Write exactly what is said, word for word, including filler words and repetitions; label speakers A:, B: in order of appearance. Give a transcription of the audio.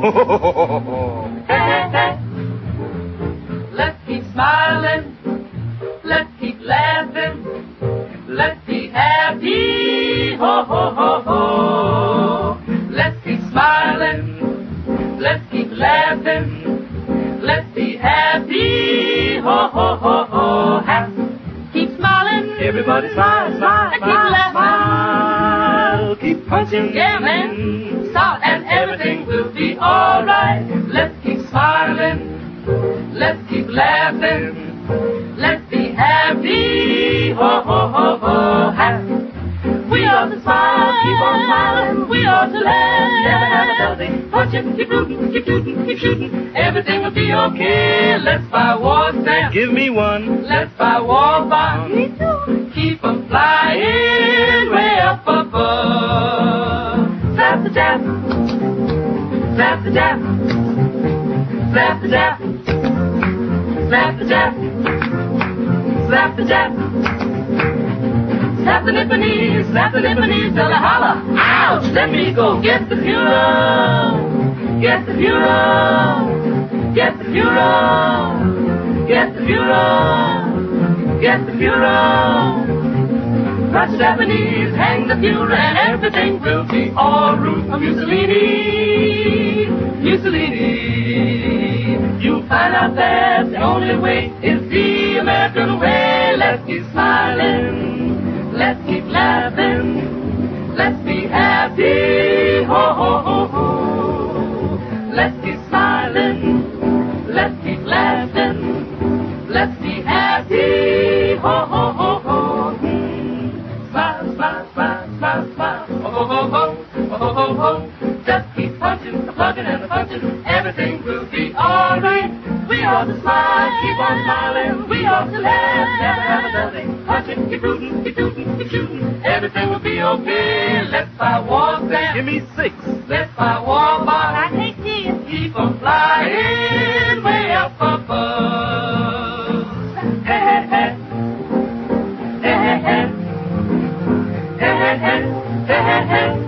A: Hey, hey. Let's keep smiling. Let's keep laughing. Let's be happy. Ho, ho, ho, ho. Let's keep smiling. Let's keep laughing. Let's be happy. Ho, ho, ho, ho. Happy. Keep smiling.
B: Everybody smile, smile,
A: And
B: smile,
A: keep laughing.
B: smile. Keep punching.
A: Yeah, man. Stop and everything will be alright. Let's keep smiling. Let's keep laughing. Let's be happy. Ho, ho, ho, ho. Happy. We ought to smile, keep on smiling. We ought to laugh, never have a dull day. Punch it, keep rooting, keep shooting, keep shooting. Everything will be okay. Let's buy war stamps.
B: Give me one.
A: Let's buy war bonds. Me too. Keep 'em flying way up above. Slap the jab. Slap the jab. Slap the jab. Slap the jab. Slap the jab. Slap the nipponese, slap the nipponese, tell her holla. Ouch, let me go get the Fuhrer. Get the Fuhrer. Get the Fuhrer. Get the Fuhrer. Get the Fuhrer. Crush the Japanese, hang the Fuhrer, and everything will be all root of Mussolini. Mussolini. You'll find out that the only way is the American way. Let's keep smiling. Let's keep laughing. Let's be happy. Ho, ho, ho, ho. Let's keep smiling. Let's keep laughing. Let's be happy. Ho, ho, ho, ho. Smile, smile, smile, smile, smile. Ho, ho, ho, ho. Ho, ho, ho, ho. Just keep punching, the plugging and the punching. Everything will be alright. We ought to smile, keep on smiling. We ought to laugh, never have a dull day. Punch it, keep rooting, keep shooting, keep shooting. Everything will be okay. Let's buy war stamps.
B: Give me six.
A: Let's buy war bonds. I hate these. Keep 'em flying way up above. Hey, hey, hey. Hey, hey, hey. Hey, hey, hey. Hey, hey, hey.